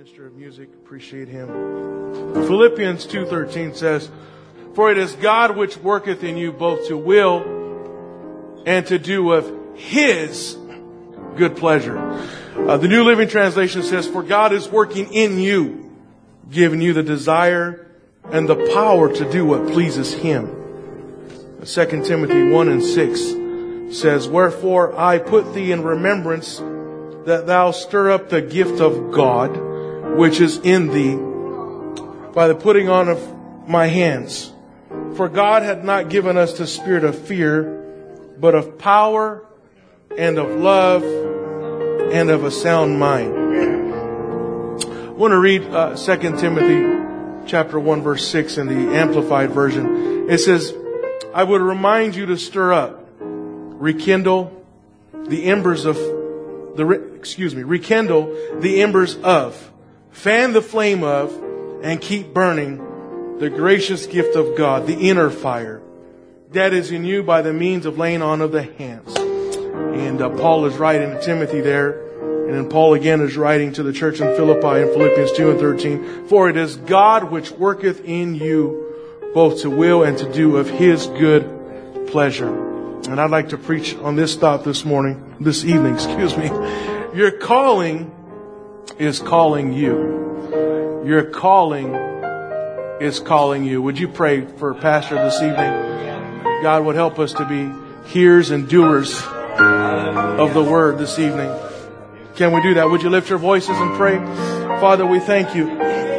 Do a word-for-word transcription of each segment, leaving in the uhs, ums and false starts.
Minister of Music, appreciate him. Philippians two thirteen says, "For it is God which worketh in you both to will and to do of His good pleasure." Uh, the New Living Translation says, "For God is working in you, giving you the desire and the power to do what pleases Him." Second Timothy one and six says, "Wherefore I put thee in remembrance that thou stir up the gift of God, which is in thee, by the putting on of my hands. For God hath not given us the spirit of fear, but of power and of love and of a sound mind." I want to read uh, Second Timothy chapter one, verse six in the Amplified Version. It says, "I would remind you to stir up, rekindle the embers of the excuse me, rekindle the embers of, fan the flame of, and keep burning the gracious gift of God, the inner fire that is in you by the means of laying on of the hands." And uh, Paul is writing to Timothy there, and then Paul again is writing to the church in Philippi in Philippians two and thirteen. "For it is God which worketh in you both to will and to do of His good pleasure." And I'd like to preach on this thought this morning, this evening, excuse me. Your calling is calling you. Your calling is calling you. Would you pray for Pastor this evening? God would help us to be hearers and doers of the word this evening. Can we do that? Would you lift your voices and pray? Father, we thank you.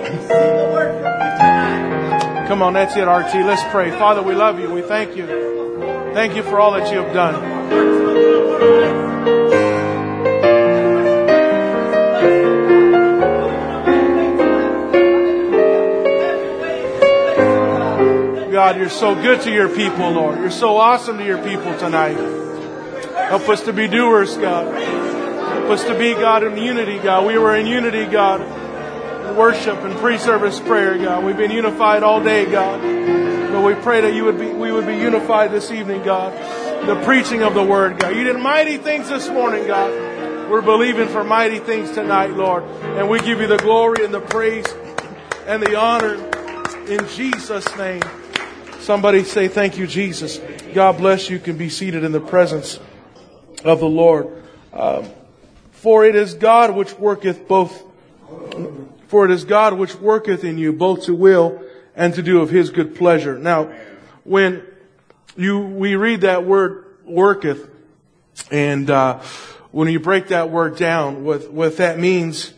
Come on, that's it, R T. Let's pray. Father, we love you. We thank you. Thank you for all that you have done. God, you're so good to your people, Lord. You're so awesome to your people tonight. Help us to be doers, God. Help us to be, God, in unity, God. We were in unity, God, in worship and pre-service prayer, God. We've been unified all day, God. But we pray that you would be, we would be unified this evening, God. The preaching of the word, God. You did mighty things this morning, God. We're believing for mighty things tonight, Lord. And we give you the glory and the praise and the honor in Jesus' name. Somebody say, "Thank you, Jesus." God bless you. You can be seated in the presence of the Lord. Um, for it is God which worketh both, for it is God which worketh in you both to will and to do of His good pleasure. Now, when you we read that word "worketh," and uh, when you break that word down, what what that means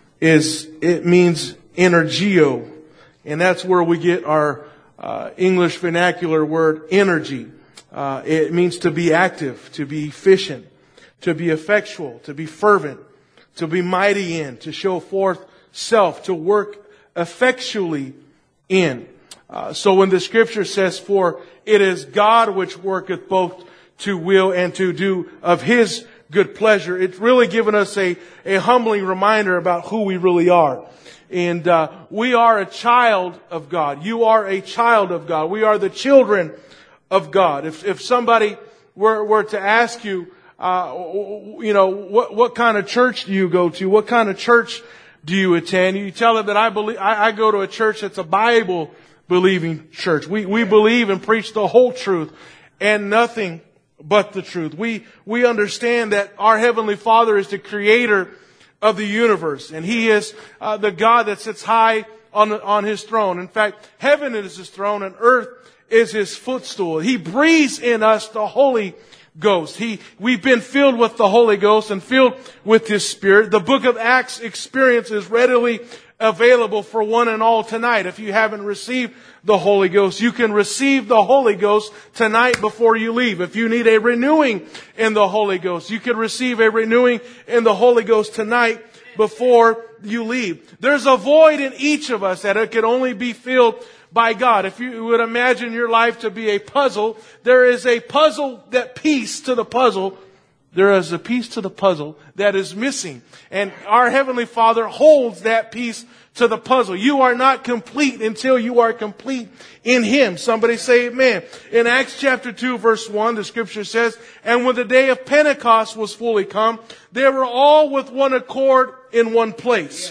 is it means energio, and that's where we get our uh, English vernacular word energy. Uh, it means to be active, to be efficient, to be effectual, to be fervent, to be mighty in, to show forth self, to work effectually in. Uh, so when the scripture says, "For it is God which worketh both to will and to do of His good pleasure," it's really given us a, a humbling reminder about who we really are. And uh, we are a child of God. You are a child of God. We are the children of God. If if somebody were were to ask you, uh, you know, what what kind of church do you go to? What kind of church do you attend? You tell them that I believe I, I go to a church that's a Bible believing church. We we believe and preach the whole truth and nothing but the truth. We we understand that our Heavenly Father is the creator of the universe, and He is uh, the God that sits high on on His throne. In fact, heaven is His throne and earth is His footstool. He breathes in us the Holy Ghost. He, we've been filled with the Holy Ghost and filled with His Spirit. The book of Acts experience is readily available for one and all tonight. If you haven't received the Holy Ghost, you can receive the Holy Ghost tonight before you leave. If you need a renewing in the Holy Ghost, you can receive a renewing in the Holy Ghost tonight before you leave. There's a void in each of us that it can only be filled by God. If you would imagine your life to be a puzzle, there is a puzzle, that piece to the puzzle, there is a piece to the puzzle that is missing. And our Heavenly Father holds that piece to the puzzle. You are not complete until you are complete in Him. Somebody say amen. In Acts chapter two verse one, the scripture says, "And when the day of Pentecost was fully come, they were all with one accord in one place.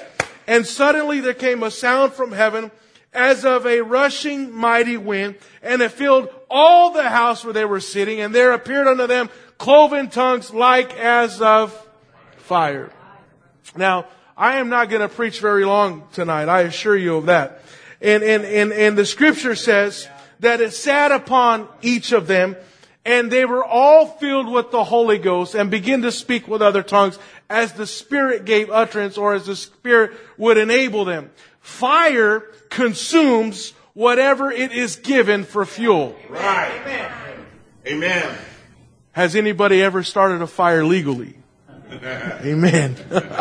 And suddenly there came a sound from heaven as of a rushing mighty wind, and it filled all the house where they were sitting, and there appeared unto them cloven tongues like as of fire. Now, I am not going to preach very long tonight, I assure you of that. And, and, and, and the scripture says that it sat upon each of them, and they were all filled with the Holy Ghost and began to speak with other tongues as the Spirit gave utterance, or as the Spirit would enable them. Fire consumes whatever it is given for fuel. Right. Amen. Amen. Has anybody ever started a fire legally? Amen.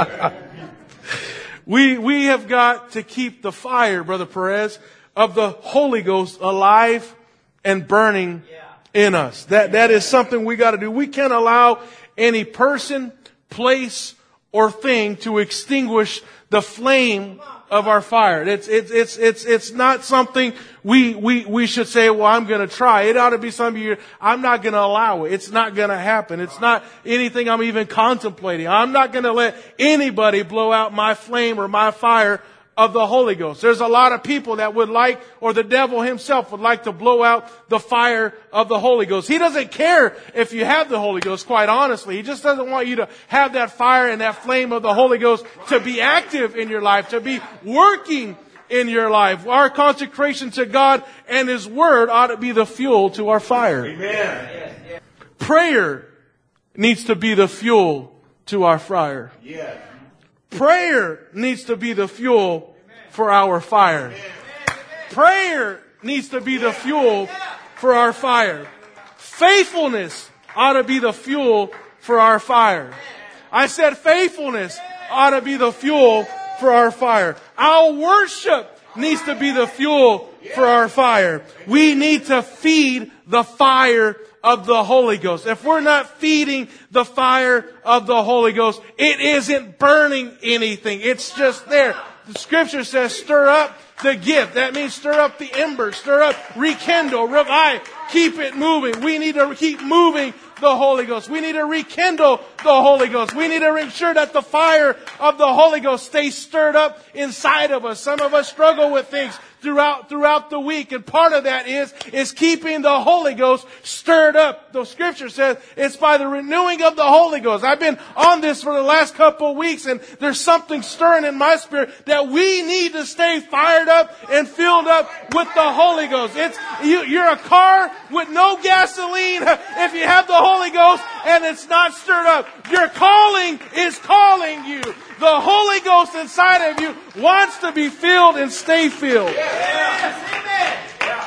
we, we have got to keep the fire, Brother Perez, of the Holy Ghost alive and burning in us. That, that is something we got to do. We can't allow any person, place, or thing to extinguish the flame of our fire. It's, it's, it's, it's, it's not something we, we, we should say, well, I'm going to try. It ought to be something you, I'm not going to allow it. It's not going to happen. It's not anything I'm even contemplating. I'm not going to let anybody blow out my flame or my fire of the Holy Ghost. There's a lot of people that would like, or the devil himself would like to blow out the fire of the Holy Ghost. He doesn't care if you have the Holy Ghost, quite honestly. He just doesn't want you to have that fire and that flame of the Holy Ghost to be active in your life, to be working in your life. Our consecration to God and His Word ought to be the fuel to our fire. Amen. Prayer needs to be the fuel to our fire. Yes. Prayer needs to be the fuel for our fire. Prayer needs to be the fuel for our fire. Faithfulness ought to be the fuel for our fire. I said faithfulness ought to be the fuel for our fire. Our worship needs to be the fuel for our fire. We need to feed the fire of the Holy Ghost. If we're not feeding the fire of the Holy Ghost, it isn't burning anything. It's just there. The scripture says stir up the gift. That means stir up the embers, stir up, rekindle, revive, keep it moving. We need to keep moving the Holy Ghost. We need to rekindle the Holy Ghost. We need to ensure that the fire of the Holy Ghost stays stirred up inside of us. Some of us struggle with things throughout throughout the week, and part of that is is keeping the Holy Ghost stirred up. The scripture says it's by the renewing of the Holy Ghost. I've been on this for the last couple of weeks, and there's something stirring in my spirit that we need to stay fired up and filled up with the Holy Ghost. It's you, you're a car with no gasoline if you have the Holy Ghost and it's not stirred up. Your calling is calling you. The Holy Ghost inside of you wants to be filled and stay filled. Yes.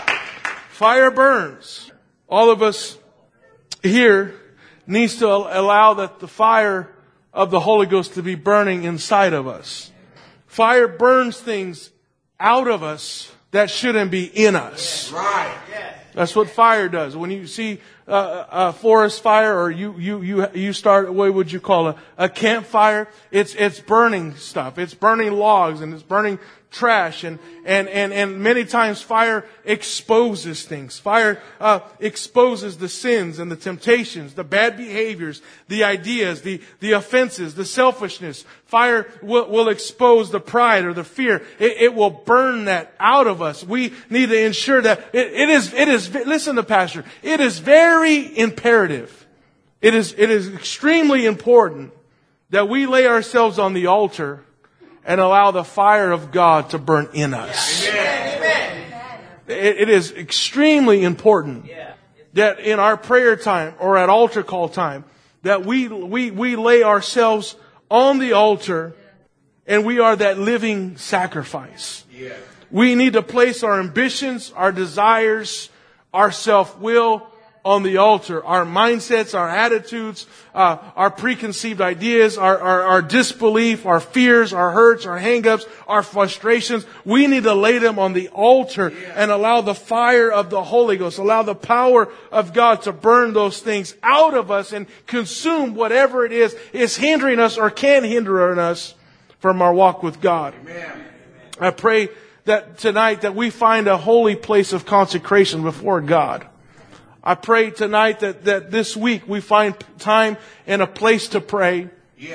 Fire burns. All of us here needs to allow that the fire of the Holy Ghost to be burning inside of us. Fire burns things out of us that shouldn't be in us. Right. That's what fire does. When you see uh, a forest fire, or you you you you start, what would you call it? A campfire? It's it's burning stuff. It's burning logs and it's burning trash, and and and and many times fire exposes things. Fire uh, exposes the sins and the temptations, the bad behaviors, the ideas, the the offenses, the selfishness. Fire will, will expose the pride or the fear. It, it will burn that out of us. We need to ensure that it, it is it is. Listen to Pastor. It is very imperative. It is it is extremely important that we lay ourselves on the altar and allow the fire of God to burn in us. Amen. It, it is extremely important that in our prayer time or at altar call time that we we we lay ourselves on the altar and we are that living sacrifice. Yeah. We need to place our ambitions, our desires, our self-will on the altar. Our mindsets, our attitudes, uh, our preconceived ideas, our, our, our disbelief, our fears, our hurts, our hang-ups, our frustrations. We need to lay them on the altar and allow the fire of the Holy Ghost, allow the power of God to burn those things out of us and consume whatever it is is hindering us or can hinder us from our walk with God. Amen. I pray that tonight that we find a holy place of consecration before God. I pray tonight that, that this week we find time and a place to pray. Yes.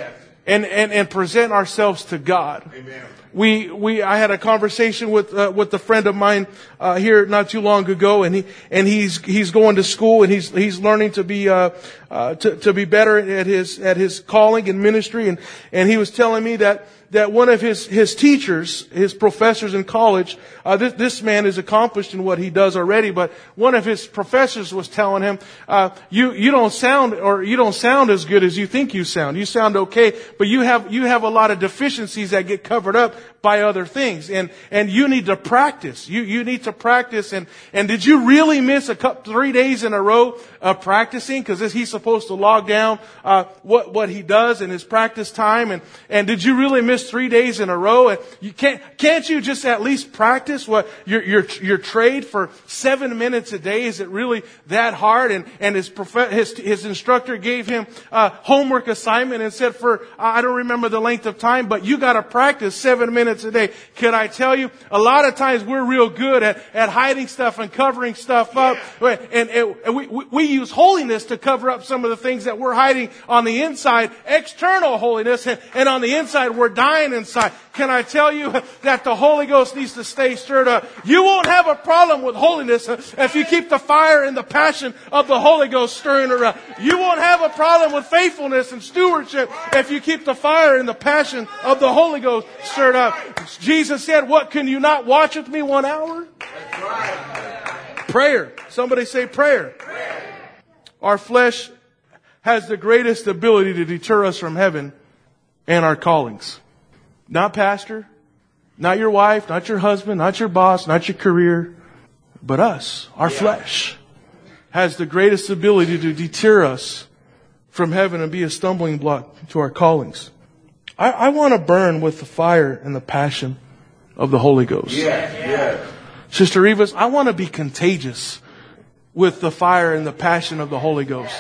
and, and, and present ourselves to God. Amen. We, we, I had a conversation with, uh, with a friend of mine, uh, here not too long ago, and he, and he's, he's going to school, and he's, he's learning to be, uh, uh, to, to be better at his, at his calling and ministry, and, and he was telling me that, that one of his, his teachers, his professors in college, uh, this, this man is accomplished in what he does already, but one of his professors was telling him, uh, you, you don't sound, or you don't sound as good as you think you sound. You sound okay, but you have, you have a lot of deficiencies that get covered up by other things. And, and you need to practice. You, you need to practice. And, and did you really miss a couple, three days in a row of practicing? Cause he's supposed to log down, uh, what, what he does in his practice time. And, and did you really miss three days in a row? And you can't, can't you just at least practice what your, your, your trade for seven minutes a day? Is it really that hard? And, and his prof, his, his instructor gave him a homework assignment and said for, I don't remember the length of time, but you got to practice seven minutes a day. Can I tell you, a lot of times we're real good at, at hiding stuff and covering stuff up. Yeah. And, and, and we, we, we use holiness to cover up some of the things that we're hiding on the inside, external holiness, and, and on the inside we're dying inside. Can I tell you that the Holy Ghost needs to stay stirred up? You won't have a problem with holiness if you keep the fire and the passion of the Holy Ghost stirring around. You won't have a problem with faithfulness and stewardship if you keep the fire and the passion of the Holy Ghost stirred up. Jesus said, what, can you not watch with me one hour? That's right. Prayer. Somebody say prayer. Prayer. Our flesh has the greatest ability to deter us from heaven and our callings. Not pastor, not your wife, not your husband, not your boss, not your career, but us. Our yeah. flesh has the greatest ability to deter us from heaven and be a stumbling block to our callings. I, I want to burn with the fire and the passion of the Holy Ghost. Yeah, yeah. Sister Rivas, I want to be contagious with the fire and the passion of the Holy Ghost.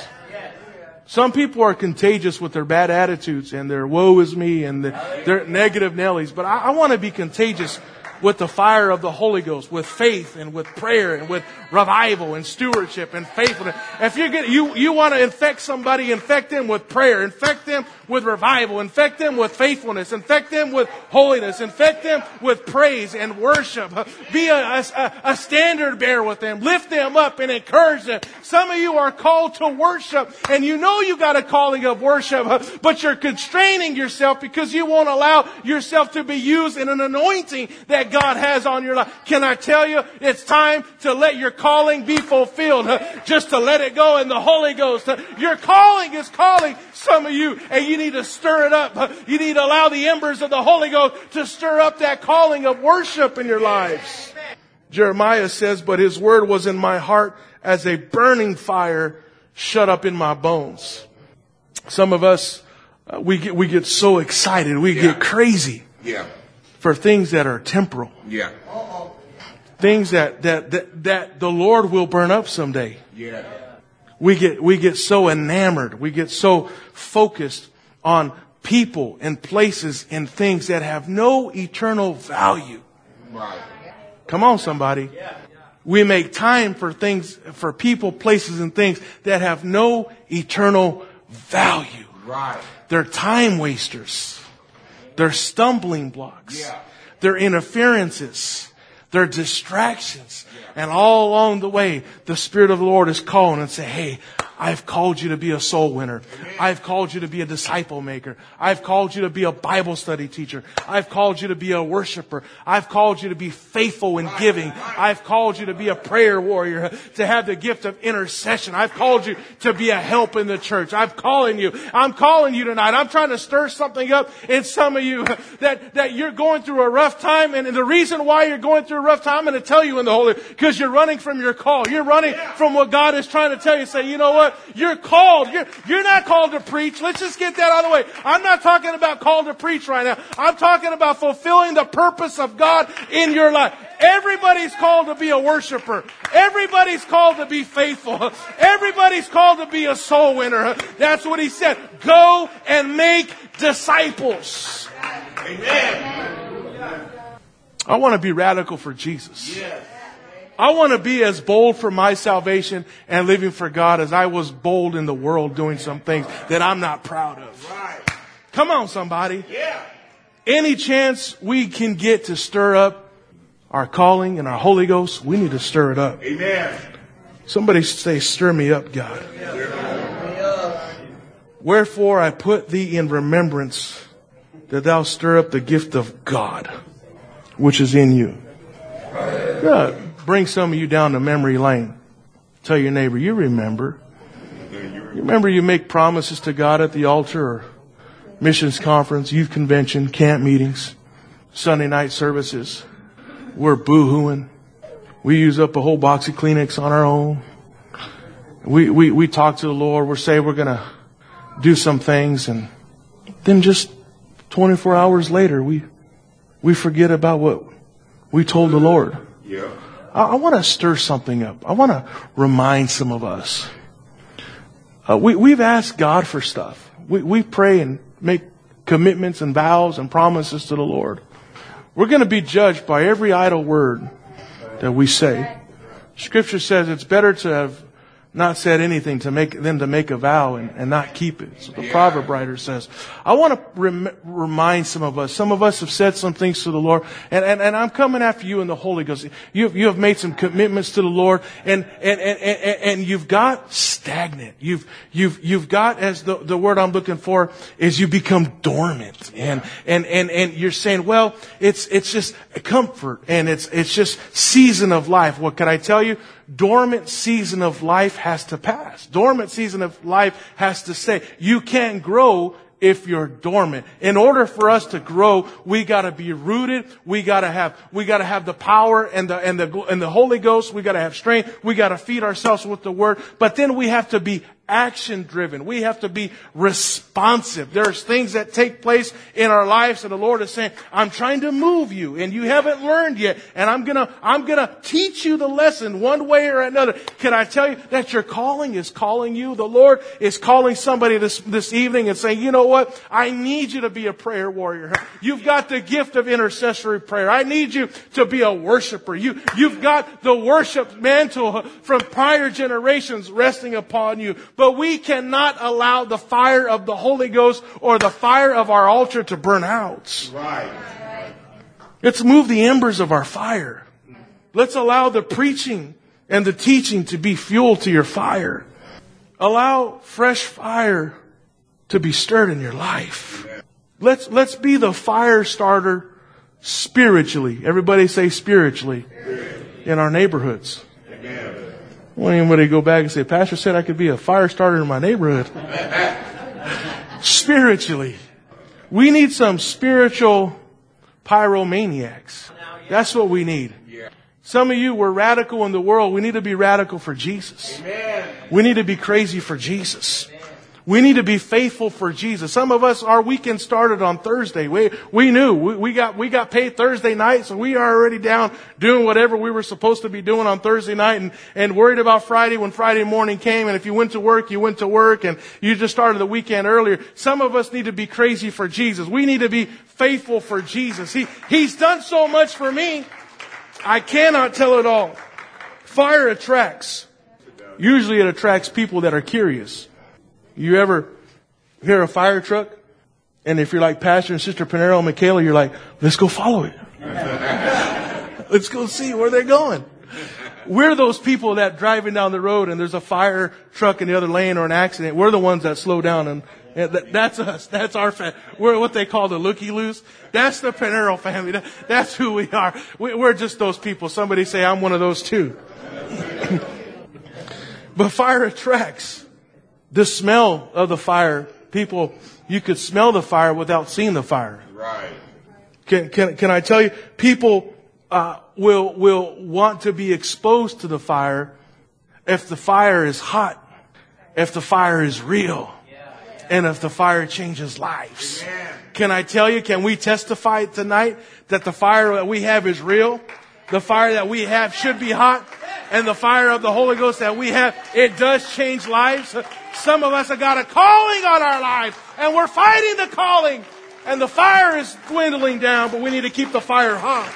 Some people are contagious with their bad attitudes and their woe is me and the, their negative Nellies. But I, I want to be contagious with the fire of the Holy Ghost, with faith and with prayer and with revival and stewardship and faithfulness. If you get, you, you want to infect somebody, infect them with prayer, infect them with revival, infect them with faithfulness, infect them with holiness, infect them with praise and worship. Be a, a, a standard bearer with them, lift them up and encourage them. Some of you are called to worship and you know you got a calling of worship, but you're constraining yourself because you won't allow yourself to be used in an anointing that God has on your life. Can I tell you, it's time to let your calling be fulfilled. Just to let it go in the Holy Ghost. Your calling is calling some of you, and you need to stir it up. You need to allow the embers of the Holy Ghost to stir up that calling of worship in your lives. Jeremiah says, but his word was in my heart as a burning fire shut up in my bones. Some of us, uh, we get, we get so excited. We yeah. get crazy. Yeah. For things that are temporal. Yeah. Things that, that, that, that the Lord will burn up someday. Yeah. We get, we get so enamored. We get so focused on people and places and things that have no eternal value. Right. Come on, somebody. We make time for things, for people, places, and things that have no eternal value. Right. They're time wasters. They're stumbling blocks. Yeah. They're interferences. They're distractions. Yeah. And all along the way, the Spirit of the Lord is calling and saying, hey, I've called you to be a soul winner. Amen. I've called you to be a disciple maker. I've called you to be a Bible study teacher. I've called you to be a worshiper. I've called you to be faithful in giving. I've called you to be a prayer warrior, to have the gift of intercession. I've called you to be a help in the church. I'm calling you. I'm calling you tonight. I'm trying to stir something up in some of you that, that you're going through a rough time. And the reason why you're going through a rough time, I'm going to tell you in the Holy, because you're running from your call. You're running from what God is trying to tell you. Say, you know what? You're called. You're, you're not called to preach. Let's just get that out of the way. I'm not talking about called to preach right now. I'm talking about fulfilling the purpose of God in your life. Everybody's called to be a worshiper. Everybody's called to be faithful. Everybody's called to be a soul winner. That's what he said. Go and make disciples. Amen. I want to be radical for Jesus. Yes. I want to be as bold for my salvation and living for God as I was bold in the world doing some things that I'm not proud of. Right. Come on, somebody. Yeah. Any chance we can get to stir up our calling and our Holy Ghost, we need to stir it up. Amen. Somebody say, stir me up, God. Wherefore I put thee in remembrance that thou stir up the gift of God, which is in you. Yeah, bring some of you down to memory lane. Tell your neighbor, you remember. You remember you make promises to God at the altar or missions conference, youth convention, camp meetings, Sunday night services. We're boo-hooing. We use up a whole box of Kleenex on our own. We, we, we talk to the Lord. We're saying we're going to do some things, and then just twenty-four hours later, we, we forget about what we told the Lord. Yeah. I, I want to stir something up. I want to remind some of us. Uh, we, we've asked God for stuff. We, we pray and make commitments and vows and promises to the Lord. We're going to be judged by every idle word that we say. Scripture says it's better to have not said anything to make than to make a vow and, and not keep it. So the proverb writer says, I want to rem, remind some of us. Some of us have said some things to the Lord, and, and, and I'm coming after you in the Holy Ghost. You, you have made some commitments to the Lord, and, and, and, and, and you've got stagnant. You've, you've, you've got, as the, the word I'm looking for is, you become dormant. And, and, and, and you're saying, well, it's, it's just comfort, and it's, it's just season of life. What can I tell you? Dormant season of life has to pass. Dormant season of life has to stay. You can't grow if you're dormant. In order for us to grow, we got to be rooted. We got to have we got to have the power and the and the and the Holy Ghost. We got to have strength. We got to feed ourselves with the Word. But then we have to be action driven. We have to be responsive. There's things that take place in our lives, and the Lord is saying, I'm trying to move you, and you haven't learned yet, and I'm gonna I'm gonna teach you the lesson one way or another. Can I tell you that your calling is calling you? The Lord is calling somebody this this evening and saying, you know what? I need you to be a prayer warrior. You've got the gift of intercessory prayer. I need you to be a worshiper. You you've got the worship mantle from prior generations resting upon you. But we cannot allow the fire of the Holy Ghost or the fire of our altar to burn out. Right. Let's move the embers of our fire. Let's allow the preaching and the teaching to be fuel to your fire. Allow fresh fire to be stirred in your life. Let's, let's be the fire starter spiritually. Everybody say spiritually in our neighborhoods. I want anybody to go back and say, Pastor said I could be a fire starter in my neighborhood. Spiritually. We need some spiritual pyromaniacs. That's what we need. Some of you were radical in the world. We need to be radical for Jesus. We need to be crazy for Jesus. We need to be faithful for Jesus. Some of us, our weekend started on Thursday. We, we knew we, we got, we got paid Thursday night. So we are already down doing whatever we were supposed to be doing on Thursday night, and, and worried about Friday when Friday morning came. And if you went to work, you went to work, and you just started the weekend earlier. Some of us need to be crazy for Jesus. We need to be faithful for Jesus. He, he's done so much for me. I cannot tell it all. Fire attracts. Usually it attracts people that are curious. You ever hear a fire truck? And if you're like Pastor and Sister Pinero and Michaela, you're like, let's go follow it. Let's go see where they're going. We're those people that driving down the road and there's a fire truck in the other lane or an accident. We're the ones that slow down, and, and th- that's us. That's our family. We're what they call the looky-loos. That's the Pinero family. That, that's who we are. We, we're just those people. Somebody say, I'm one of those too. But fire attracts. The smell of the fire, people, you could smell the fire without seeing the fire. Right. Can can can I tell you, people uh, will will want to be exposed to the fire if the fire is hot, if the fire is real, and if the fire changes lives. Amen. Can I tell you? Can we testify tonight that the fire that we have is real? The fire that we have should be hot, and the fire of the Holy Ghost that we have, it does change lives. Some of us have got a calling on our lives, and we're fighting the calling, and the fire is dwindling down, but we need to keep the fire hot.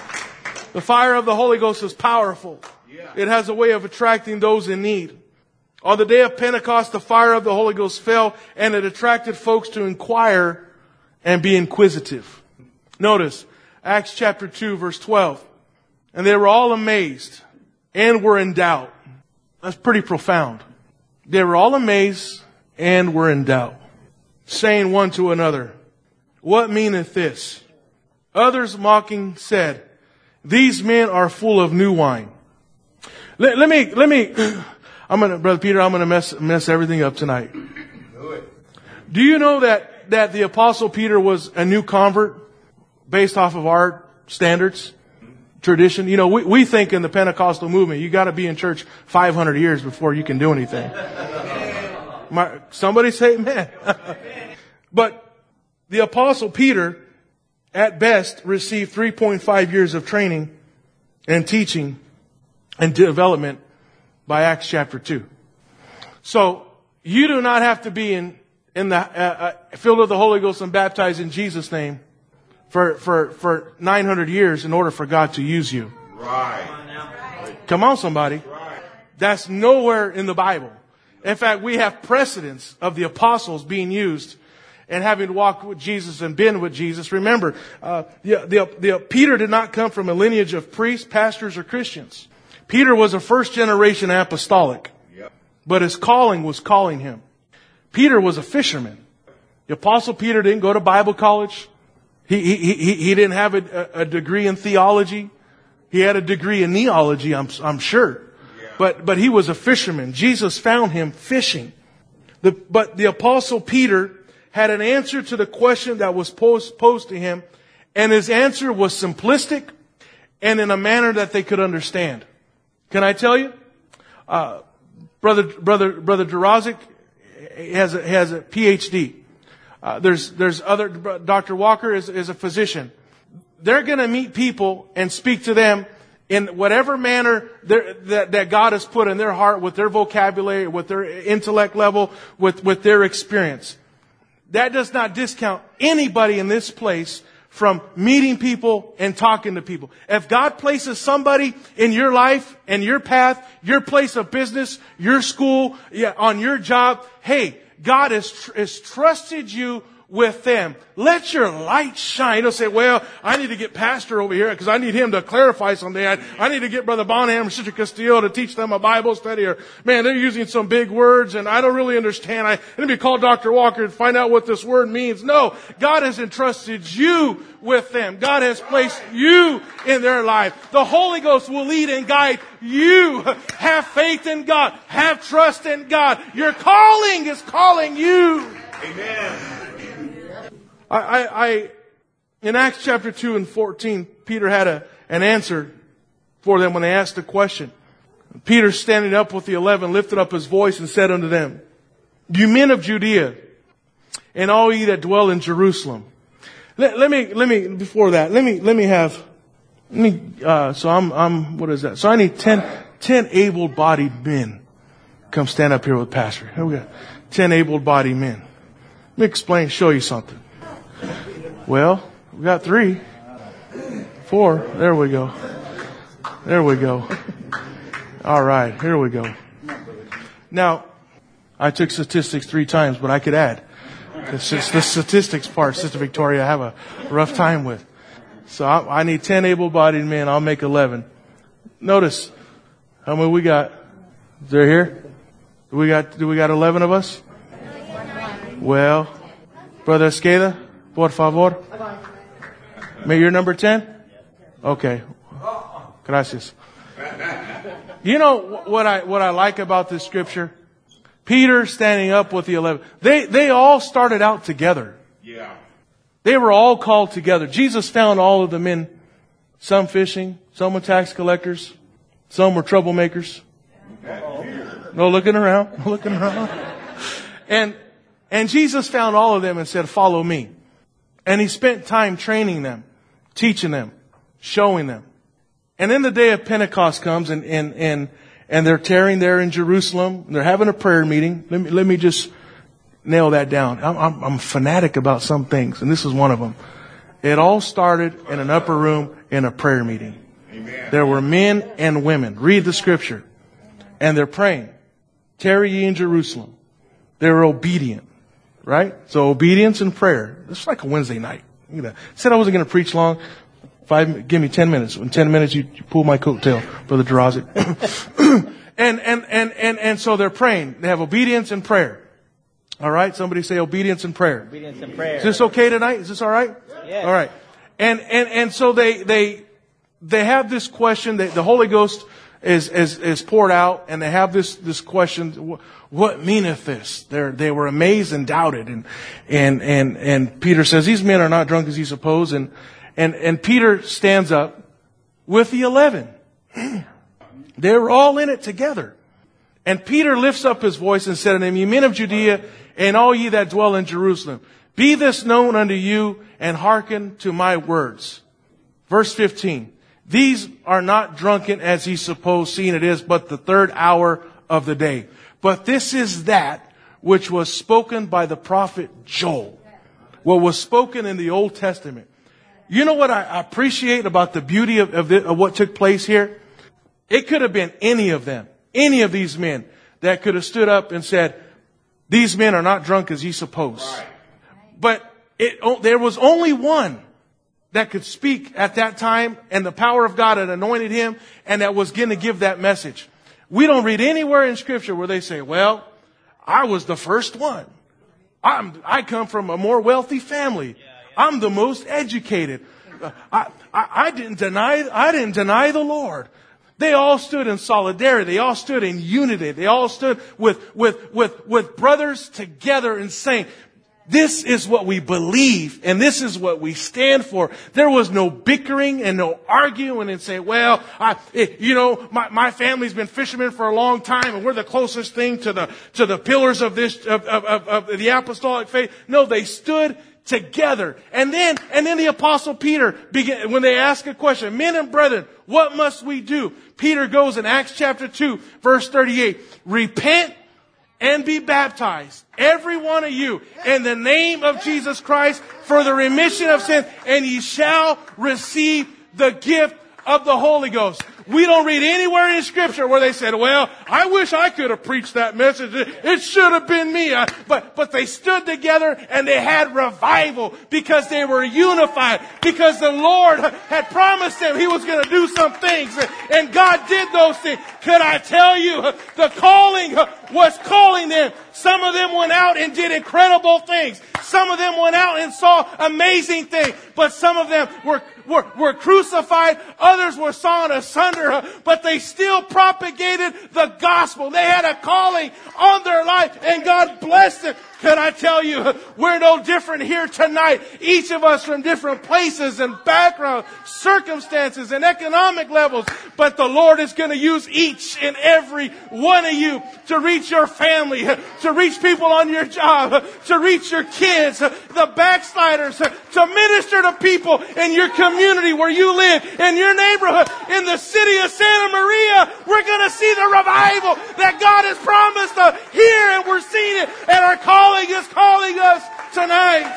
The fire of the Holy Ghost is powerful. It has a way of attracting those in need. On the day of Pentecost, the fire of the Holy Ghost fell, and it attracted folks to inquire and be inquisitive. Notice, Acts chapter two, verse twelve. And they were all amazed and were in doubt. That's pretty profound. They were all amazed and were in doubt, saying one to another, what meaneth this? Others mocking said, these men are full of new wine. Let, let me, let me, I'm gonna, Brother Peter, I'm gonna mess, mess everything up tonight. Do it. Do you know that, that the Apostle Peter was a new convert based off of our standards, tradition? You know, we, we think in the Pentecostal movement, you gotta be in church five hundred years before you can do anything. My, somebody say amen. But the Apostle Peter, at best, received three point five years of training and teaching and development by Acts chapter two. So, you do not have to be in, in the, uh, uh, filled with the Holy Ghost and baptized in Jesus' name for, for, for nine hundred years in order for God to use you. Right. Come on, somebody. Right. That's nowhere in the Bible. In fact, we have precedents of the apostles being used and having walked with Jesus and been with Jesus. Remember, uh, the, the, the, Peter did not come from a lineage of priests, pastors, or Christians. Peter was a first generation apostolic, Yep. but his calling was calling him. Peter was a fisherman. The Apostle Peter didn't go to Bible college. He, he, he, he didn't have a, a degree in theology. He had a degree in neology, I'm, I'm sure. Yeah. But, but he was a fisherman. Jesus found him fishing. The, but the Apostle Peter had an answer to the question that was posed, posed to him, and his answer was simplistic and in a manner that they could understand. Can I tell you? Uh, brother, brother, brother Durazik has a, has a P H D. Uh, there's, there's other, Doctor Walker is, is a physician. They're gonna meet people and speak to them in whatever manner that, that God has put in their heart, with their vocabulary, with their intellect level, with, with their experience. That does not discount anybody in this place from meeting people and talking to people. If God places somebody in your life and your path, your place of business, your school, yeah, on your job, hey, God has, tr- has trusted you with them. Let your light shine. Don't say, well, I need to get pastor over here because I need him to clarify something. I, I need to get Brother Bonham or Sister Castillo to teach them a Bible study. Or, man, they're using some big words and I don't really understand. I let me call Doctor Walker and find out what this word means. No, God has entrusted you with them. God has placed you in their life. The Holy Ghost will lead and guide you. Have faith in God. Have trust in God. Your calling is calling you. Amen. I, I, I, in Acts chapter two and fourteen, Peter had a, an answer for them when they asked the question. Peter, standing up with the eleven, lifted up his voice and said unto them, you men of Judea, and all ye that dwell in Jerusalem. Let, let me, let me, before that, let me, let me have, let me, uh, so I'm, I'm, what is that? So I need ten, ten able-bodied men come stand up here with Pastor. Here we go. Ten able-bodied men. Let me explain, show you something. Well, we got three, four. There we go. There we go. All right, here we go. Now, I took statistics three times, but I could add. It's just the statistics part, Sister Victoria, I have a rough time with. So I, I need ten able-bodied men. I'll make eleven. Notice how many we got. They're here. Do we got? Do we got eleven of us? Well, Brother Esqueda, por favor. May you're number ten? Okay. Gracias. You know what I, what I like about this scripture? Peter standing up with the eleven. They, they all started out together. Yeah. They were all called together. Jesus found all of the men, some fishing, some were tax collectors, some were troublemakers. No looking around, no looking around. And, and Jesus found all of them and said, follow me. And he spent time training them, teaching them, showing them. And then the day of Pentecost comes and, and, and, and they're tarrying there in Jerusalem. And they're having a prayer meeting. Let me, let me just nail that down. I'm, I'm, I'm fanatic about some things, and this is one of them. It all started in an upper room in a prayer meeting. Amen. There were men and women. Read the scripture. And they're praying. Tarry ye in Jerusalem. They were obedient, right? So obedience and prayer. It's like a Wednesday night. You know, said I wasn't going to preach long. Five, give me ten minutes. In ten minutes, you, you pull my coattail, Brother Derazi. and, and, and, and, and so they're praying. They have obedience and prayer. All right. Somebody say obedience and prayer. Obedience and prayer. Is this okay tonight? Is this all right? Yes. All right. And, and, and so they, they, they have this question that the Holy Ghost is, is, is poured out, and they have this, this question, what meaneth this? They're, they were amazed and doubted. And, and, and, and Peter says, these men are not drunk as ye suppose. And, and, and Peter stands up with the eleven. They were all in it together. And Peter lifts up his voice and said unto them, ye men of Judea, and all ye that dwell in Jerusalem, be this known unto you, and hearken to my words. Verse fifteen. These are not drunken as ye suppose, seeing it is but the third hour of the day. But this is that which was spoken by the prophet Joel. What was spoken in the Old Testament. You know what I appreciate about the beauty of, of, the, of what took place here? It could have been any of them, any of these men that could have stood up and said, these men are not drunk as ye suppose. Right. But it, oh, there was only one that could speak at that time, and the power of God had anointed him, and that was going to give that message. We don't read anywhere in Scripture where they say, well, I was the first one. I'm, I come from a more wealthy family. I'm the most educated. I, I, I didn't deny, I didn't deny the Lord. They all stood in solidarity. They all stood in unity. They all stood with, with, with, with brothers together and saying, this is what we believe, and this is what we stand for. There was no bickering and no arguing and say, well, I, you know, my, my family's been fishermen for a long time, and we're the closest thing to the, to the pillars of this, of, of, of, of the apostolic faith. No, they stood together. And then, and then the apostle Peter began, when they ask a question, men and brethren, what must we do? Peter goes in Acts chapter two, verse thirty-eight, repent and be baptized, every one of you, in the name of Jesus Christ for the remission of sin, and ye shall receive the gift of the Holy Ghost. We don't read anywhere in Scripture where they said, well, I wish I could have preached that message. It should have been me. But, but they stood together and they had revival because they were unified, because the Lord had promised them He was going to do some things, and God did those things. Could I tell you, the calling was calling them. Some of them went out and did incredible things. Some of them went out and saw amazing things. But some of them were, were, were crucified. Others were sawn asunder. But they still propagated the gospel. They had a calling on their life, and God blessed it. Can I tell you, we're no different here tonight. Each of us from different places and backgrounds, circumstances and economic levels. But the Lord is going to use each and every one of you to reach your family, to reach people on your job, to reach your kids, the backsliders, to minister to people in your community where you live, in your neighborhood, in the city of Santa Maria. We're going to see the revival that God has promised us here, and we're seeing it, and our calling is calling us tonight.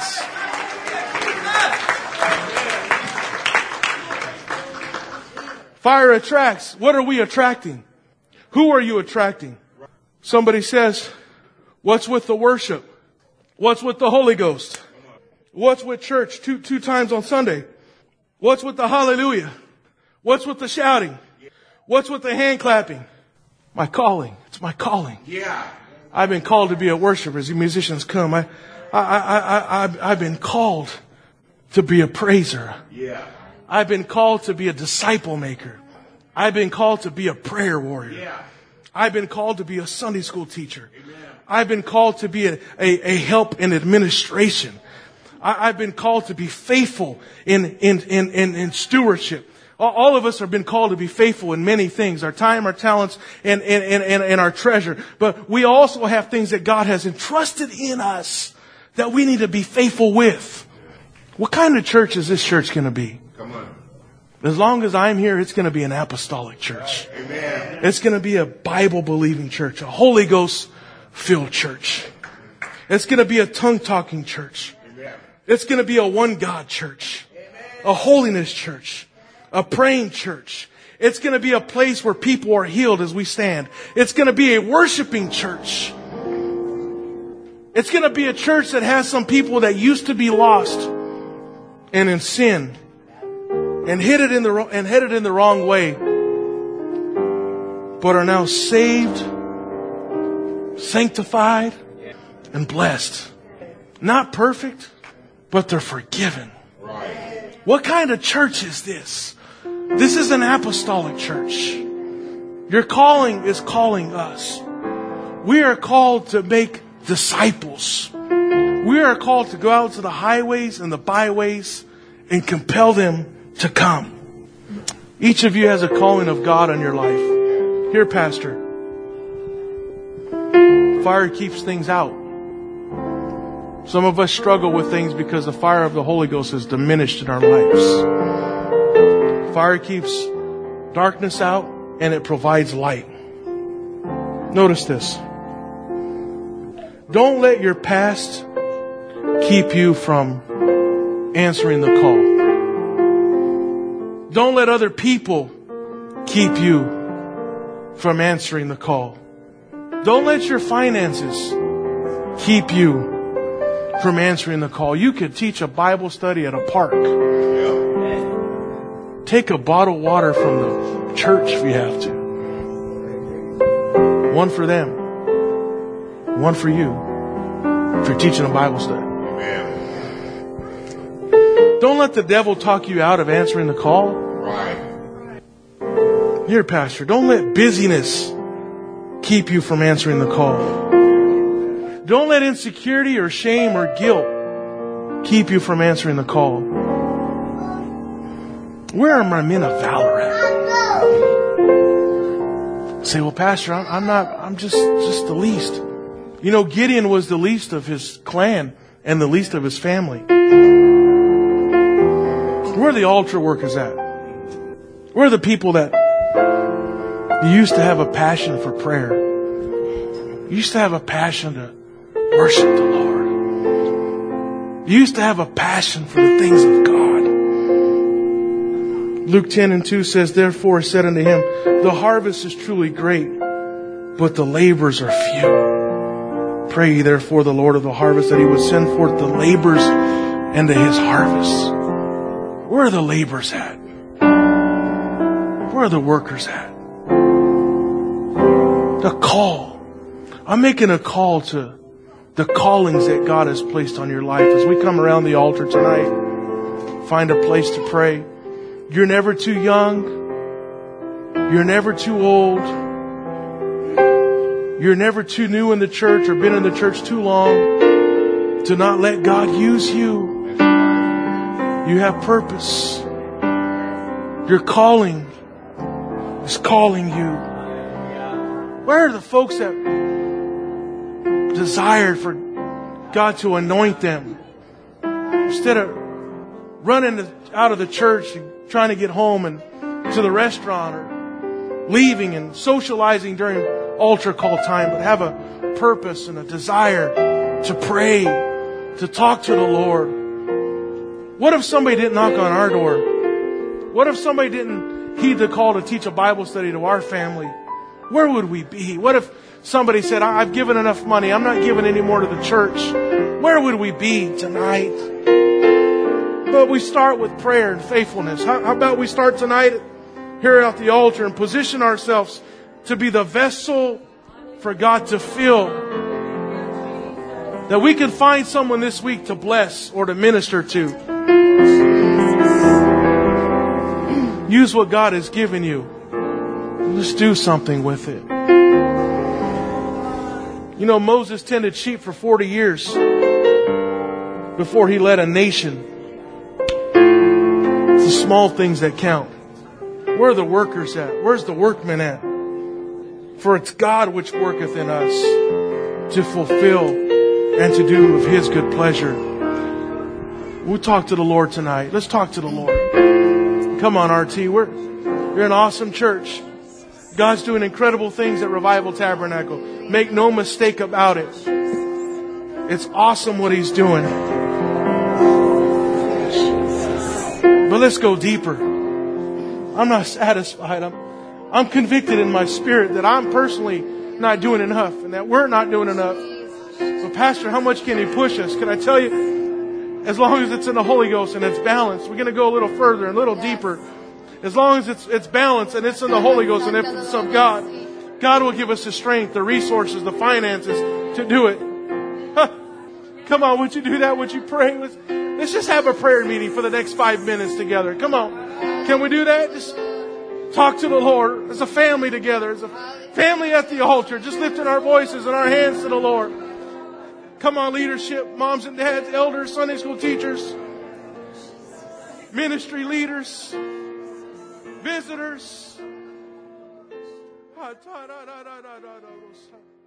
Fire attracts. What are we attracting? Who are you attracting? Somebody says, what's with the worship? What's with the Holy Ghost? What's with church two, two times on Sunday? What's with the hallelujah? What's with the shouting? What's with the hand clapping? My calling. It's my calling. Yeah. I've been called to be a worshiper. As the musicians come, I, I, I, I, I've, I've been called to be a praiser. Yeah. I've been called to be a disciple maker. I've been called to be a prayer warrior. Yeah. I've been called to be a Sunday school teacher. Amen. I've been called to be a, a, a help in administration. I, I've been called to be faithful in, in, in, in, in stewardship. All of us have been called to be faithful in many things, our time, our talents, and, and, and, and our treasure. But we also have things that God has entrusted in us that we need to be faithful with. What kind of church is this church going to be? Come on. As long as I'm here, it's going to be an apostolic church. Amen. It's going to be a Bible-believing church, a Holy Ghost-filled church. It's going to be a tongue-talking church. Amen. It's going to be a one-God church, a holiness church, a praying church. It's going to be a place where people are healed as we stand. It's going to be a worshiping church. It's going to be a church that has some people that used to be lost and in sin and headed in the and headed in the wrong way, but are now saved, sanctified, and blessed. Not perfect, but they're forgiven. Right. What kind of church is this? This is an apostolic church. Your calling is calling us. We are called to make disciples. We are called to go out to the highways and the byways and compel them to come. Each of you has a calling of God on your life. Here, Pastor. Fire keeps things out. Some of us struggle with things because the fire of the Holy Ghost is diminished in our lives. Fire keeps darkness out and it provides light. Notice this. Don't let your past keep you from answering the call. Don't let other people keep you from answering the call. Don't let your finances keep you from answering the call. You could teach a Bible study at a park. Take a bottle of water from the church if you have to. One for them. One for you. If you're teaching a Bible study. Amen. Don't let the devil talk you out of answering the call. Right. Here, Pastor, don't let busyness keep you from answering the call. Don't let insecurity or shame or guilt keep you from answering the call. Where are my men of valor at? Say, well, Pastor, I'm, I'm not, I'm just, just the least. You know, Gideon was the least of his clan and the least of his family. Where are the altar workers at? Where are the people that used to have a passion for prayer? You used to have a passion to worship the Lord. You used to have a passion for the things of God. Luke ten and two says, therefore said unto him, the harvest is truly great, but the laborers are few. Pray ye therefore the Lord of the harvest that he would send forth the laborers into his harvest. Where are the laborers at? Where are the workers at? The call. I'm making a call to the callings that God has placed on your life. As we come around the altar tonight, find a place to pray. You're never too young. You're never too old. You're never too new in the church or been in the church too long to not let God use you. You have purpose. Your calling is calling you. Where are the folks that desired for God to anoint them instead of running out of the church and trying to get home and to the restaurant or leaving and socializing during altar call time, but have a purpose and a desire to pray, to talk to the Lord? What if somebody didn't knock on our door? What if somebody didn't heed the call to teach a Bible study to our family? Where would we be? What if somebody said, I've given enough money, I'm not giving any more to the church? Where would we be tonight? But we start with prayer and faithfulness. How, how about we start tonight here at the altar and position ourselves to be the vessel for God to fill. That we can find someone this week to bless or to minister to. Use what God has given you. Let's do something with it. You know, Moses tended sheep for forty years before he led a nation. It's the small things that count. Where are the workers at? Where's the workmen at? For it's God which worketh in us to fulfill and to do of His good pleasure. We'll talk to the Lord tonight. Let's talk to the Lord. Come on, R T. We're, you're an awesome church. God's doing incredible things at Revival Tabernacle. Make no mistake about it. It's awesome what He's doing. But let's go deeper. I'm not satisfied. I'm, I'm convicted in my spirit that I'm personally not doing enough and that we're not doing enough. But Pastor, how much can He push us? Can I tell you, as long as it's in the Holy Ghost and it's balanced, we're going to go a little further and a little deeper. As long as it's, it's balanced and it's in the Holy Ghost and it's of God, God will give us the strength, the resources, the finances to do it. Huh. Come on, would you do that? Would you pray? Let's, let's just have a prayer meeting for the next five minutes together. Come on. Can we do that? Just talk to the Lord as a family together, as a family at the altar, just lifting our voices and our hands to the Lord. Come on, leadership, moms and dads, elders, Sunday school teachers, ministry leaders, visitors.